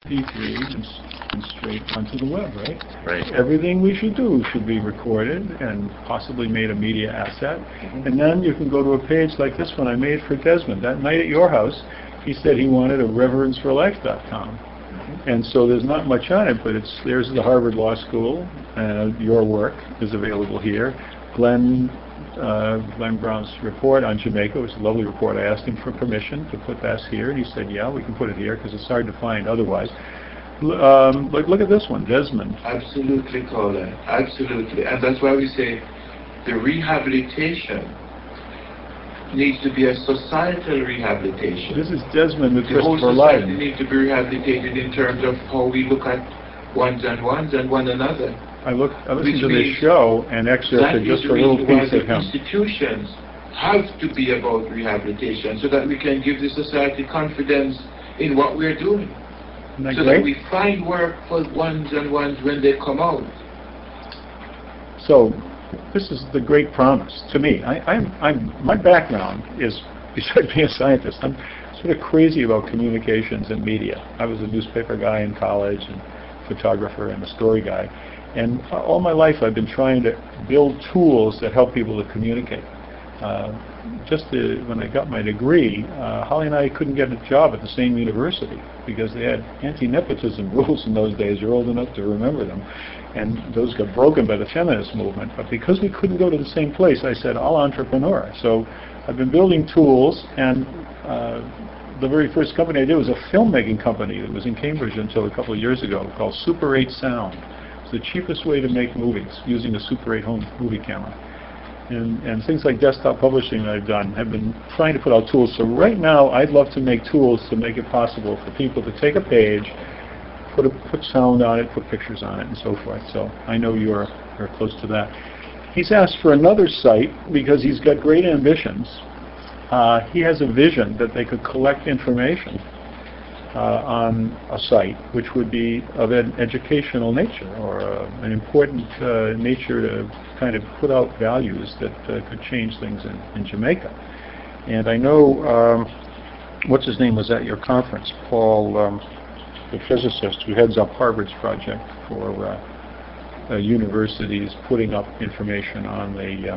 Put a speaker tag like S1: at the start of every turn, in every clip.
S1: MP3 and straight onto the web, right?
S2: Right.
S1: Everything we should do should be recorded and possibly made a media asset. And then you can go to a page like this one I made for Desmond. That night at your house, he said he wanted a reverenceforlife.com. And so there's not much on it, but there's the Harvard Law School. Your work is available here. Glenn Brown's report on Jamaica was a lovely report. I asked him for permission to put that here, and he said, yeah, we can put it here because it's hard to find otherwise. Look at this one, Desmond.
S3: Absolutely, Colin. Absolutely. And that's why we say the rehabilitation needs to be a societal rehabilitation.
S1: This is Desmond with
S3: The whole
S1: Christopher
S3: society
S1: Lyden.
S3: needs to be rehabilitated in terms of how we look at ones and one another.
S1: I listened to this show and excerpted just a little piece of him.
S3: Institutions have to be about rehabilitation so that we can give the society confidence in what we're doing. So that we find work for ones and ones when they come out.
S1: So this is the great promise to me. My background is, besides being a scientist, I'm sort of crazy about communications and media. I was a newspaper guy in college and photographer and a story guy. And all my life I've been trying to build tools that help people to communicate. When I got my degree, Holly and I couldn't get a job at the same university because they had anti-nepotism rules in those days. You're old enough to remember them. And those got broken by the feminist movement. But because we couldn't go to the same place, I said, I'll entrepreneur. So I've been building tools, and the very first company I did was a filmmaking company that was in Cambridge until a couple of years ago called Super 8 Sound. It's the cheapest way to make movies using a Super 8 home movie camera. And things like desktop publishing that I've done have been trying to put out tools. So right now, I'd love to make tools to make it possible for people to take a page, put sound on it, put pictures on it, and so forth. So I know you're close to that. He's asked for another site because he's got great ambitions. He has a vision that they could collect information on a site which would be of an educational nature or an important nature to kind of put out values that could change things in Jamaica. And I know, what's his name was at your conference, Paul, the physicist who heads up Harvard's project for universities putting up information on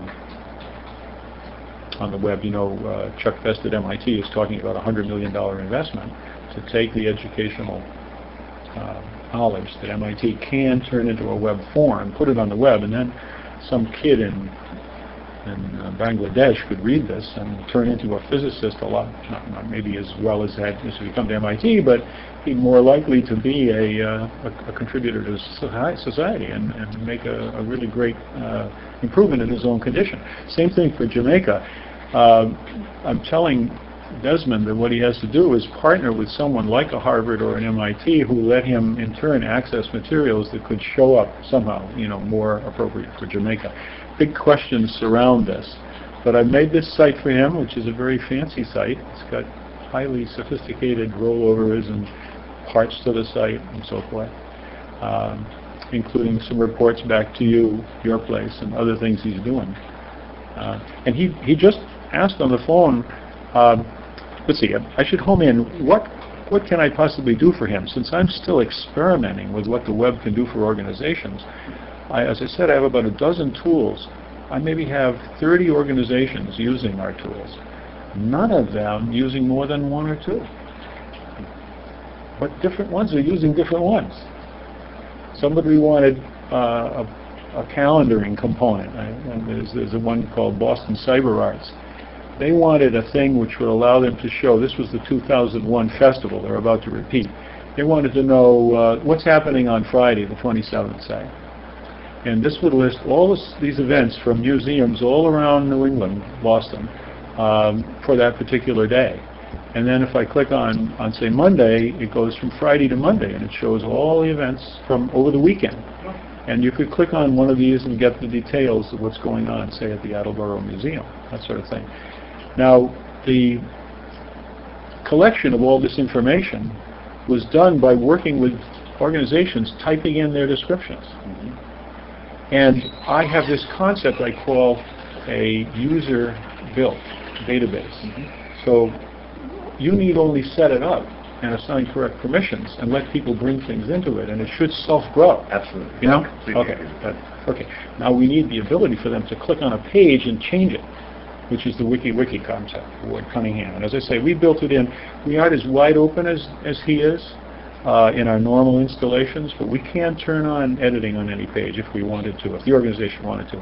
S1: the web. You know, Chuck Vest at MIT is talking about a $100 million investment to take the educational knowledge that MIT can turn into a web form, put it on the web, and then some kid in Bangladesh could read this and turn into a physicist a lot, not maybe as well as he come to MIT, but be more likely to be a contributor to society and make a really great improvement in his own condition. Same thing for Jamaica. I'm telling Desmond that what he has to do is partner with someone like a Harvard or an MIT who let him in turn access materials that could show up somehow, more appropriate for Jamaica. Big questions surround this, but I made this site for him, which is a very fancy site. It's got highly sophisticated rollovers and parts to the site and so forth, including some reports back to you, your place, and other things he's doing. And he just asked on the phone, let's see, I should home in, what can I possibly do for him? Since I'm still experimenting with what the web can do for organizations, as I said, I have about a dozen tools. I maybe have 30 organizations using our tools. None of them using more than one or two. But different ones are using different ones. Somebody wanted a calendaring component. And there's a one called Boston Cyber Arts. They wanted a thing which would allow them to show, this was the 2001 festival they're about to repeat. They wanted to know what's happening on Friday, the 27th, say. And this would list all these events from museums all around New England, Boston, for that particular day. And then if I click on say Monday, it goes from Friday to Monday, and it shows all the events from over the weekend. And you could click on one of these and get the details of what's going on, say at the Attleboro Museum, that sort of thing. Now, the collection of all this information was done by working with organizations typing in their descriptions. And I have this concept I call a user-built database. So you need only set it up, and assign correct permissions and let people bring things into it, and it should self-grow.
S2: Absolutely.
S1: You know?
S2: Completely
S1: Okay.
S2: agree with that.
S1: Okay. Now we need the ability for them to click on a page and change it, which is the wiki concept, Ward Cunningham. And as I say, we built it in. We aren't as wide open as he is in our normal installations, but we can turn on editing on any page if we wanted to, if the organization wanted to.